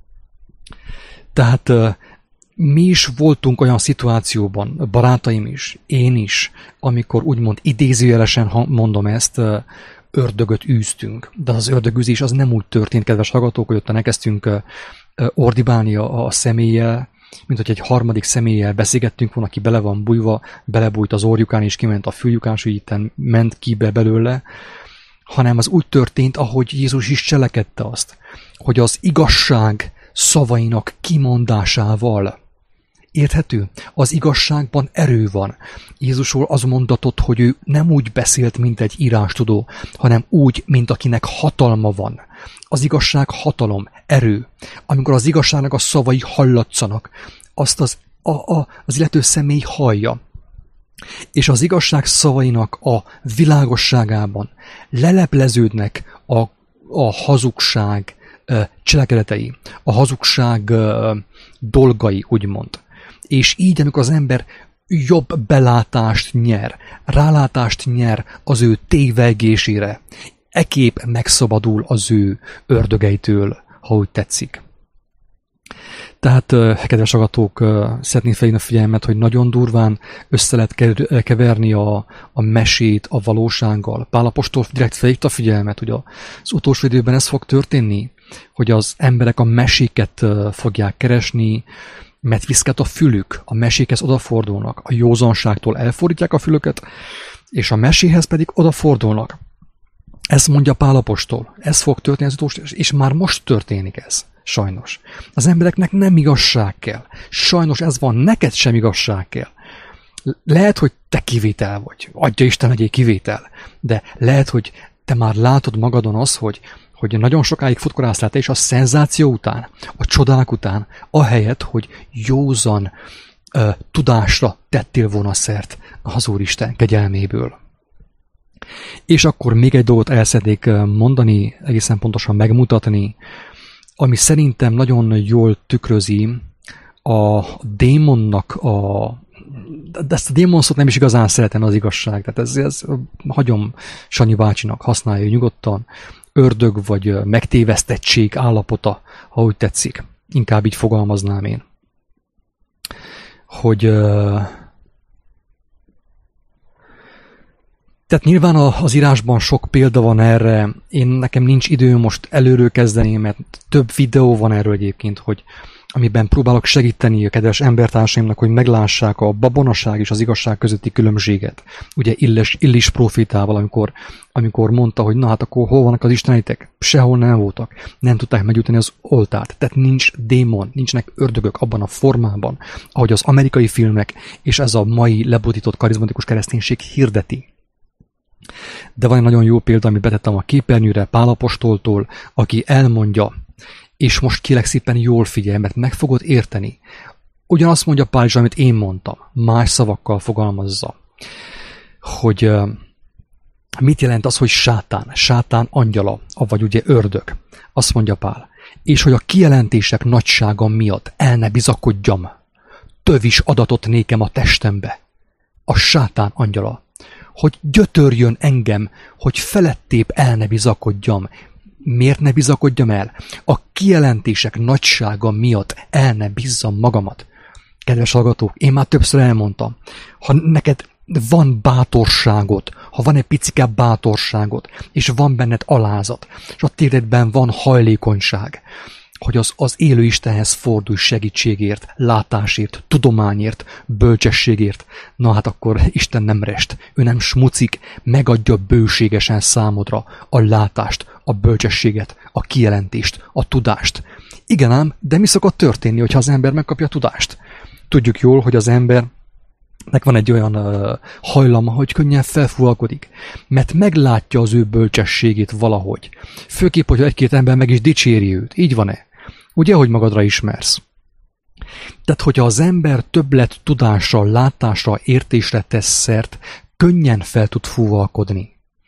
Tehát mi is voltunk olyan szituációban, barátaim is, én is, amikor úgymond idézőjelesen mondom ezt, ördögöt űztünk. De az ördögűzés az nem úgy történt, kedves hallgatók, hogy ott elkezdtünk ordibálni a személlyel, mint hogy egy harmadik személlyel beszélgettünk volna, aki bele van bújva, belebújt az orjukán és kiment a füljukán, és így ment ki belőle, hanem az úgy történt, ahogy Jézus is cselekedte azt, hogy az igazság szavainak kimondásával. Érthető? Az igazságban erő van. Jézusról az mondatot, hogy ő nem úgy beszélt, mint egy írástudó, hanem úgy, mint akinek hatalma van. Az igazság hatalom, erő. Amikor az igazságnak a szavai hallatszanak, azt az illető személy hallja. És az igazság szavainak a világosságában lelepleződnek a hazugság cselekedetei, a hazugság dolgai, úgymond. És így, amikor az ember jobb belátást nyer, rálátást nyer az ő tévegésére, ekképp megszabadul az ő ördögeitől, ha úgy tetszik. Tehát, kedves hallgatók, szeretném felhívni a figyelmet, hogy nagyon durván össze lehet keverni a mesét a valósággal. Pál apostol direkt felhívta a figyelmet, hogy az utolsó időben ez fog történni, hogy az emberek a meséket fogják keresni, mert viszket a fülük, a mesékhez odafordulnak, a józanságtól elfordítják a fülöket, és a meséhez pedig odafordulnak. Ezt mondja Pál apostol, ez fog történni az utolsó, és már most történik ez, sajnos. Az embereknek nem igazság kell. Sajnos ez van, neked sem igazság kell. Lehet, hogy te kivétel vagy, adja Isten egy kivétel, de lehet, hogy te már látod magadon azt, hogy nagyon sokáig futkorásztál te is a szenzáció után, a csodák után, ahelyett, hogy józan tudásra tettél volna szert az Úristen kegyelméből. És akkor még egy dolgot el szeretnék mondani, egészen pontosan megmutatni, ami szerintem nagyon jól tükrözi a démonnak de ezt a démon szót nem is igazán szeretem, az igazság. Tehát ez hagyom Sanyi bácsinak, használja nyugodtan. Ördög vagy megtévesztettség állapota, ha úgy tetszik. Inkább így fogalmaznám én. Hogy tehát nyilván az írásban sok példa van erre. Nekem nincs idő most előről kezdeni, mert több videó van erről egyébként, amiben próbálok segíteni a kedves embertársaimnak, hogy meglássák a babonaság és az igazság közötti különbséget. Ugye Illis profétával, amikor mondta, hogy na hát akkor hol vannak az istenitek? Sehol nem voltak. Nem tudták megütni az oltárt. Tehát nincs démon, nincsenek ördögök abban a formában, ahogy az amerikai filmek és ez a mai lebutított karizmatikus kereszténység hirdeti. De van egy nagyon jó példa, amit betettem a képernyőre Pál apostoltól, aki elmondja, és most kérlek szépen jól figyelj, mert meg fogod érteni. Ugyanazt mondja Pál is, amit én mondtam, más szavakkal fogalmazza, hogy mit jelent az, hogy sátán angyala, vagy ugye ördög. Azt mondja Pál, és hogy a kijelentések nagysága miatt el ne bizakodjam, tövis adatot nékem a testembe, a sátán angyala, hogy gyötörjön engem, hogy felettébb el ne bizakodjam. Miért ne bizakodjam el? A kijelentések nagysága miatt el ne bízzam magamat. Kedves hallgatók, én már többször elmondtam, ha neked van bátorságod, ha van egy picike bátorságod, és van benned alázat, és a téredben van hajlékonyság, hogy az élő Istenhez fordulj segítségért, látásért, tudományért, bölcsességért, na hát akkor Isten nem rest, ő nem smucik, megadja bőségesen számodra a látást, a bölcsességet, a kijelentést, a tudást. Igen ám, de mi szokott történni, hogyha az ember megkapja a tudást? Tudjuk jól, hogy az embernek van egy olyan hajlama, hogy könnyen felfúvalkodik, mert meglátja az ő bölcsességét valahogy. Főképp, hogy egy-két ember meg is dicséri őt. Így van-e? Ugye, hogy magadra ismersz? Tehát, hogyha az ember többlet tudásra, látásra, értésre tesz szert, könnyen fel tud fúvalkodni.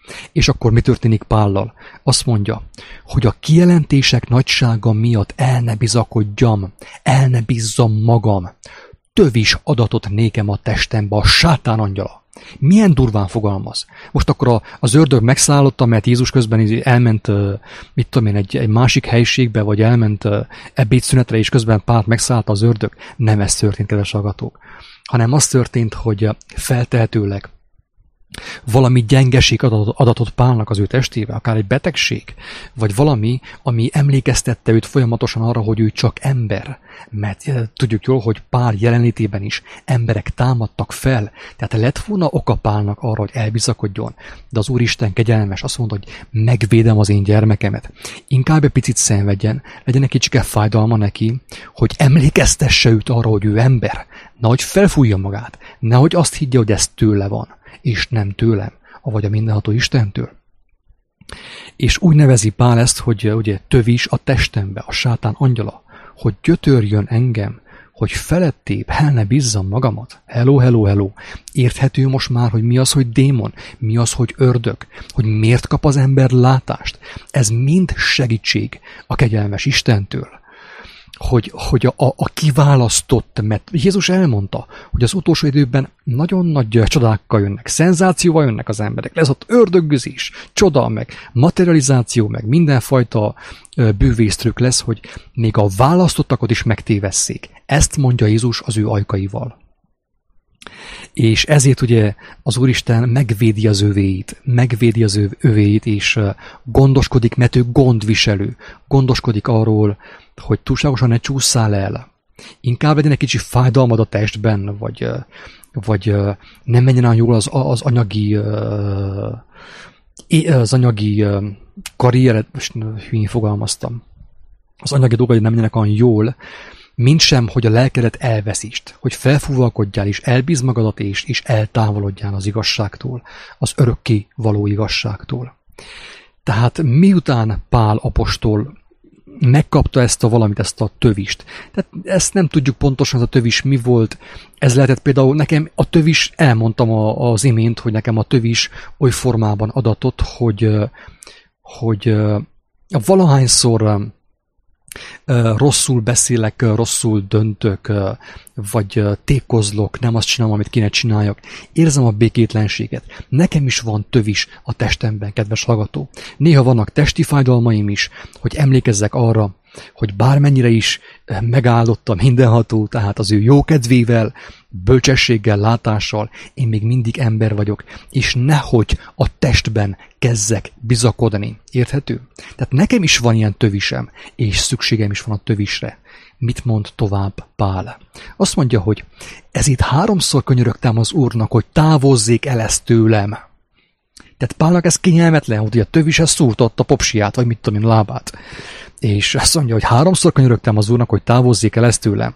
És akkor mi történik Pállal? Azt mondja, hogy a kijelentések nagysága miatt el ne bizakodjam, el ne bízzam magam. Tövis adatot nékem a testembe a sátán angyala. Milyen durván fogalmaz. Most akkor az ördög megszállotta, mert Jézus közben elment, mit tudom én, egy másik helyiségbe, vagy elment ebédszünetre, és közben Pált megszállta az ördög. Nem ez történt, kedves hallgatók. Hanem az történt, hogy feltehetőleg valami gyengeség adatot Pálnak az ő testébe, akár egy betegség, vagy valami, ami emlékeztette őt folyamatosan arra, hogy ő csak ember. Mert tudjuk jól, hogy Pál jelenlétében is emberek támadtak fel, tehát lett volna oka Pálnak arra, hogy elbizakodjon. De az Úristen kegyelmes, azt mondta, hogy megvédem az én gyermekemet. Inkább egy picit szenvedjen, legyen egy kicsike fájdalma neki, hogy emlékeztesse őt arra, hogy ő ember. Nehogy felfújja magát, nehogy azt higgye, hogy ez tőle van, és nem tőlem, vagy a mindenható Istentől. És úgy nevezi Pál ezt, hogy ugye tövis a testembe, a sátán angyala, hogy gyötörjön engem, hogy felettébb el ne bízzam magamat. Hello, hello, hello. Érthető most már, hogy mi az, hogy démon, mi az, hogy ördög, hogy miért kap az ember látást. Ez mind segítség a kegyelmes Istentől. Hogy a kiválasztott, mert Jézus elmondta, hogy az utolsó időben nagyon nagy csodákkal jönnek, szenzációval jönnek az emberek. Lesz ott ördögözés, csoda, meg materializáció, meg mindenfajta bűvésztrük lesz, hogy még a választottakat is megtévesszék. Ezt mondja Jézus az ő ajkaival. És ezért ugye az Úristen megvédi az övéit, és gondoskodik, mert ő gondviselő. Gondoskodik arról, hogy túlságosan ne csúszszál el. Inkább legyen egy kicsi fájdalmad a testben, vagy nem menjen olyan jól az anyagi karriered, most hülyén fogalmaztam. Az anyagi dolgaid nem menjenek olyan jól, mint sem, hogy a lelkedet elveszítsd, hogy felfúvalkodjál és elbízd magadat és eltávolodjál az igazságtól, az örökké való igazságtól. Tehát miután Pál apostol megkapta ezt a valamit, ezt a tövist. Tehát ezt nem tudjuk pontosan, ez a tövis mi volt. Ez lehetett például nekem a tövis, elmondtam az imént, hogy nekem a tövis oly formában adatott, hogy valahányszor rosszul beszélek, rosszul döntök, vagy tékozlok, nem azt csinálom, amit kéne csináljak. Érzem a békétlenséget. Nekem is van tövis a testemben, kedves hallgató. Néha vannak testi fájdalmaim is, hogy emlékezzek arra, hogy bármennyire is megáldotta mindenható, tehát az ő jókedvével, bölcsességgel, látással, én még mindig ember vagyok, és nehogy a testben kezdek bizakodni. Érthető? Tehát nekem is van ilyen tövisem, és szükségem is van a tövisre. Mit mond tovább Pál? Azt mondja, hogy ezért 3-szor könyörögtem az Úrnak, hogy távozzék el ezt tőlem. Tehát Pálnak ez kényelmetlen, hogy a tövishez szúrtott a popsiát, vagy mit tudom én, lábát. És azt mondja, hogy 3-szor könyörögtem az Úrnak, hogy távozzék el ezt tőlem.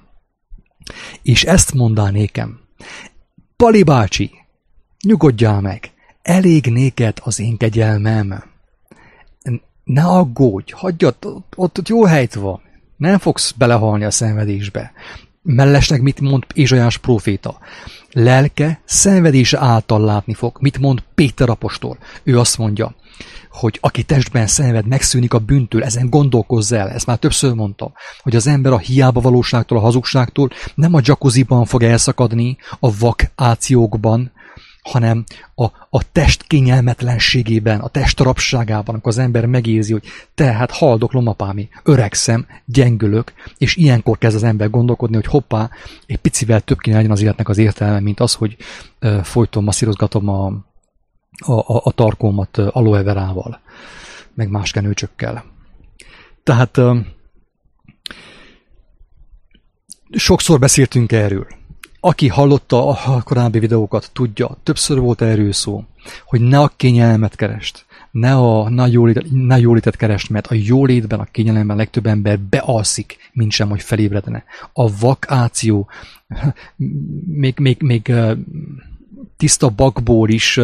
És ezt mondá nékem. Pali bácsi, nyugodjál meg, elég néked az én kegyelmem. Ne aggódj, hagyjad, ott jó helyt van. Nem fogsz belehalni a szenvedésbe. Mellesleg mit mond Ézsaiás próféta? Lelke szenvedése által látni fog. Mit mond Péter apostol? Ő azt mondja, hogy aki testben szenved, megszűnik a bűntől, ezen gondolkozz el. Ezt már többször mondtam, hogy az ember a hiába valóságtól, a hazugságtól nem a jacuzziban fog elszakadni, a vakációkban, hanem a test kényelmetlenségében, a test rabságában, amikor az ember megérzi, hogy hát haldoklom apámi, öregszem, gyengülök, és ilyenkor kezd az ember gondolkodni, hogy hoppá, egy picivel több kéne legyen az életnek az értelme, mint az, hogy folyton masszírozgatom a tarkómat aloe verával, meg más kenőcsökkel. Tehát sokszor beszéltünk erről. Aki hallotta a korábbi videókat, tudja, többször volt erről szó, hogy ne a kényelmet kerest, ne a jólétet kerest, mert a jólétben, a kényelemben legtöbb ember bealszik, mint sem, hogy felébredne. A vakáció, még tiszta bakból is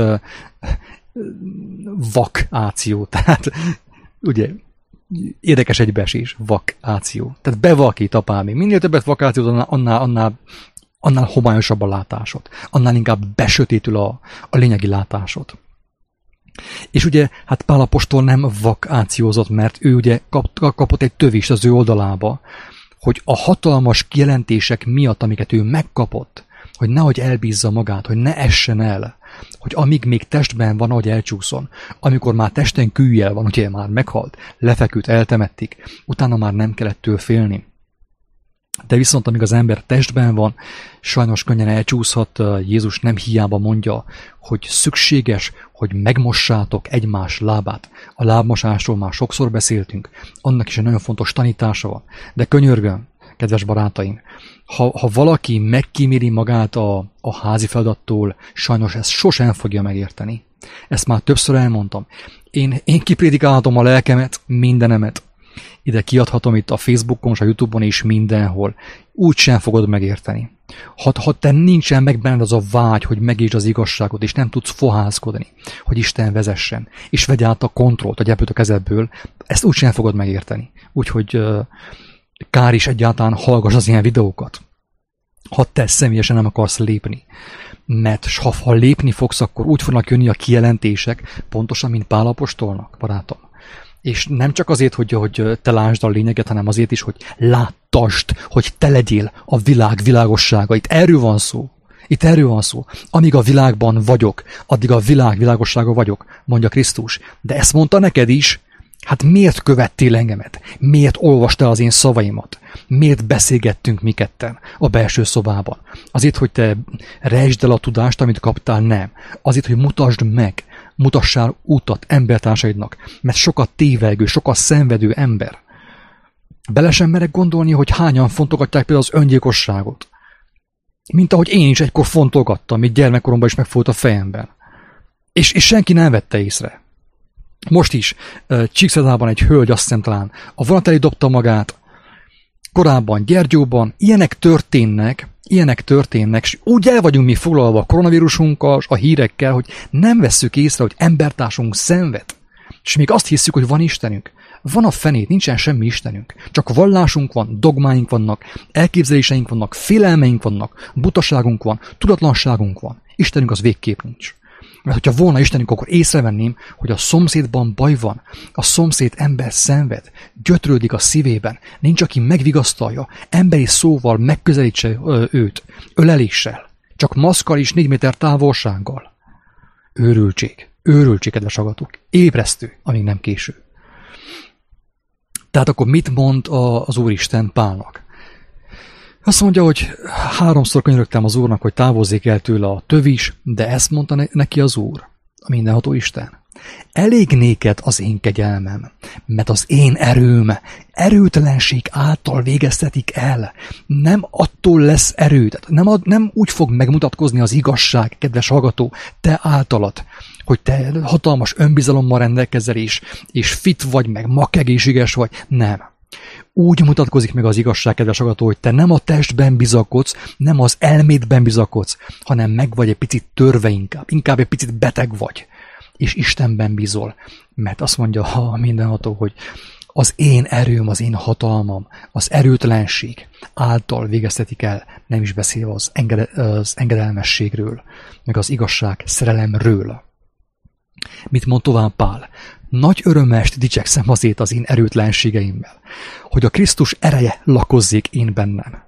vakáció, tehát ugye érdekes egybeesés, vakáció. Tehát bevakít apámi. Minél többet vakációt, annál homályosabb a látásod. Annál inkább besötétül a lényegi látásod. És ugye, hát Pál apostol nem vakációzott, mert ő ugye kapott egy tövést az ő oldalába, hogy a hatalmas kijelentések miatt, amiket ő megkapott, hogy nehogy elbízza magát, hogy ne essen el, hogy amíg még testben van, ahogy elcsúszon, amikor már testen kűjjel van, ugye már meghalt, lefeküdt, eltemették, utána már nem kellett tőle félni. De viszont amíg az ember testben van, sajnos könnyen elcsúszhat. Jézus nem hiába mondja, hogy szükséges, hogy megmossátok egymás lábát. A lábmosásról már sokszor beszéltünk, annak is egy nagyon fontos tanítása van. De könyörgöm, kedves barátaim, ha valaki megkíméli magát a házi feladattól, sajnos ezt sosem fogja megérteni. Ezt már többször elmondtam. Én kiprédikálhatom a lelkemet, mindenemet. Ide kiadhatom itt a Facebookon, és a YouTube-on és mindenhol. Úgy sem fogod megérteni. Ha te nincsen meg benned az a vágy, hogy megértsd az igazságot, és nem tudsz fohászkodni, hogy Isten vezessen, és vegy át a kontrollt a gyepőt a kezedből, ezt úgy sem fogod megérteni. Úgyhogy kár is egyáltalán hallgass az ilyen videókat. Ha te személyesen nem akarsz lépni. Mert ha lépni fogsz, akkor úgy fognak jönni a kijelentések, pontosan, mint Pál apostolnak, barátom. És nem csak azért, hogy te lásd a lényeget, hanem azért is, hogy láttasd, hogy te legyél a világ világossága. Itt erről van szó. Itt erről van szó. Amíg a világban vagyok, addig a világ világossága vagyok, mondja Krisztus. De ezt mondta neked is. Hát miért követtél engemet? Miért olvastál az én szavaimat? Miért beszélgettünk mi ketten a belső szobában? Azért, hogy te rejtsd el a tudást, amit kaptál? Nem. Azért, hogy mutasd meg, mutassál utat embertársaidnak, mert sokat tévegő, sokat szenvedő ember. Bele sem merek gondolni, hogy hányan fontolgatják például az öngyilkosságot. Mint ahogy én is egykor fontolgattam, még gyermekkoromban is megfogott a fejemben. És senki nem vette észre. Most is Csíkszedában egy hölgy, azt hiszem talán, a vonat elé dobta magát, korábban Gyergyóban, ilyenek történnek, és úgy el vagyunk mi foglalva a koronavírusunkkal, a hírekkel, hogy nem vesszük észre, hogy embertársunk szenved. És még azt hiszük, hogy van Istenünk. Van a fenét, nincsen semmi Istenünk. Csak vallásunk van, dogmáink vannak, elképzeléseink vannak, félelmeink vannak, butaságunk van, tudatlanságunk van. Istenünk az végképp nincs. Mert hogyha volna Istenünk, akkor észrevenném, hogy a szomszédban baj van, a szomszéd ember szenved, gyötrődik a szívében, nincs, aki megvigasztalja, emberi szóval megközelítse őt, öleléssel, csak maszkal és 4 méter távolsággal. Őrültség, kedves hallgatók, ébresztő, amíg nem késő. Tehát akkor mit mond az Úristen Pálnak? Azt mondja, hogy 3-szor könyörögtem az Úrnak, hogy távozzék el tőle a tövis, de ezt mondta neki az Úr, a mindenható Isten. Elég néked az én kegyelmem, mert az én erőm erőtlenség által végeztetik el. Nem attól lesz erőd, nem úgy fog megmutatkozni az igazság, kedves hallgató, te általad, hogy te hatalmas önbizalommal rendelkezel és fit vagy, meg makegészséges vagy. Nem. Úgy mutatkozik meg az igazság, kedves hallgató, hogy te nem a testben bizakodsz, nem az elmédben bizakodsz, hanem meg vagy egy picit törve inkább egy picit beteg vagy, és Istenben bízol. Mert azt mondja a mindenható, hogy az én erőm, az én hatalmam, az erőtlenség által végeztetik el, nem is beszélve az engedelmességről, meg az igazság szerelemről. Mit mond tovább Pál? Nagy örömmel dicsekszem azért az én erőtlenségeimmel, hogy a Krisztus ereje lakozzék én bennem.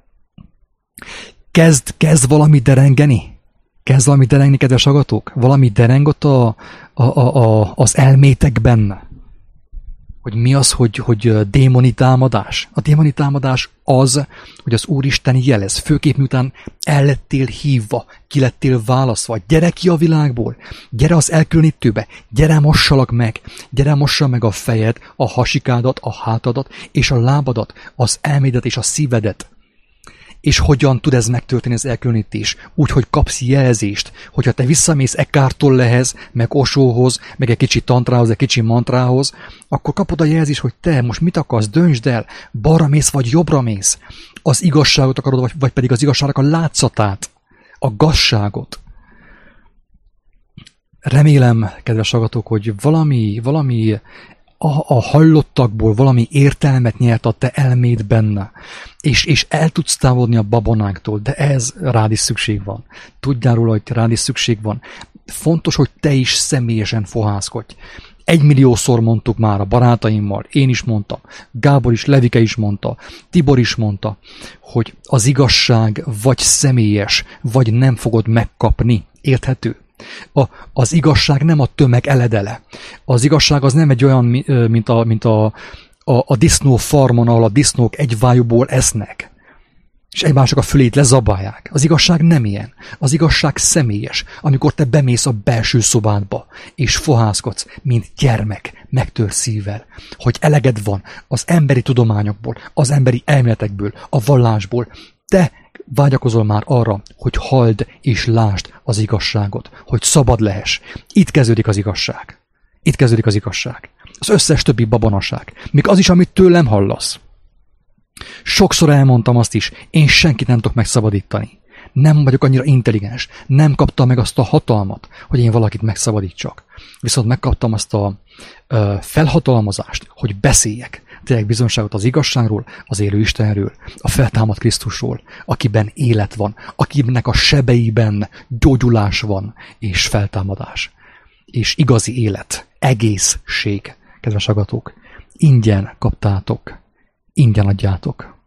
Kezd valami derengeni? Kezd valami derengni, kedves hallgatók? Valami dereng ott az elmétekben? Hogy mi az, hogy démoni támadás? A démoni támadás az, hogy az Úristen jelez, főképp miután el lettél hívva, ki lettél választva, gyere ki a világból, gyere az elkülönítőbe, gyere mossalak meg, gyere mossa meg a fejed, a hasikádat, a hátadat és a lábadat, az elmédet és a szívedet. És hogyan tud ez megtörténni az elkülönítés? Úgy, hogy kapsz jelzést, hogyha te visszamész Eckhart Tollehez, meg Osóhoz, meg egy kicsi tantrához, egy kicsi mantrához, akkor kapod a jelzést, hogy te most mit akarsz, döntsd el, balra mész vagy jobbra mész. Az igazságot akarod, vagy pedig az igazságnak a látszatát, a gazságot. Remélem, kedves hallgatók, hogy valami a hallottakból valami értelmet nyert a te elmédben, és el tudsz távolodni a babonáktól, de ez rád is szükség van. Tudjál róla, hogy rád is szükség van. Fontos, hogy te is személyesen fohászkodj. 1 milliószor mondtuk már a barátaimmal, én is mondtam, Gábor is, Levike is mondta, Tibor is mondta, hogy az igazság vagy személyes, vagy nem fogod megkapni. Érthető? Az igazság nem a tömeg eledele. Az igazság az nem egy olyan, mint a disznó farmon, ahol a disznók egy vájúból esznek, és egymások a fülét lezabálják. Az igazság nem ilyen. Az igazság személyes, amikor te bemész a belső szobádba, és fohászkodsz, mint gyermek, megtör szívvel, hogy eleged van az emberi tudományokból, az emberi elméletekből, a vallásból. Te vágyakozol már arra, hogy halld és lásd az igazságot, hogy szabad lehess. Itt kezdődik az igazság. Itt kezdődik az igazság. Az összes többi babonaság. Még az is, amit tőlem hallasz. Sokszor elmondtam azt is, én senkit nem tudok megszabadítani. Nem vagyok annyira intelligens, nem kaptam meg azt a hatalmat, hogy én valakit megszabadítsak. Viszont megkaptam azt a felhatalmazást, hogy beszéljek, tényleg bizonyságot az igazságról, az élő Istenről, a feltámadt Krisztusról, akiben élet van, akinek a sebeiben gyógyulás van, és feltámadás, és igazi élet, egészség, kedves hallgatók. Ingyen kaptátok, ingyen adjátok.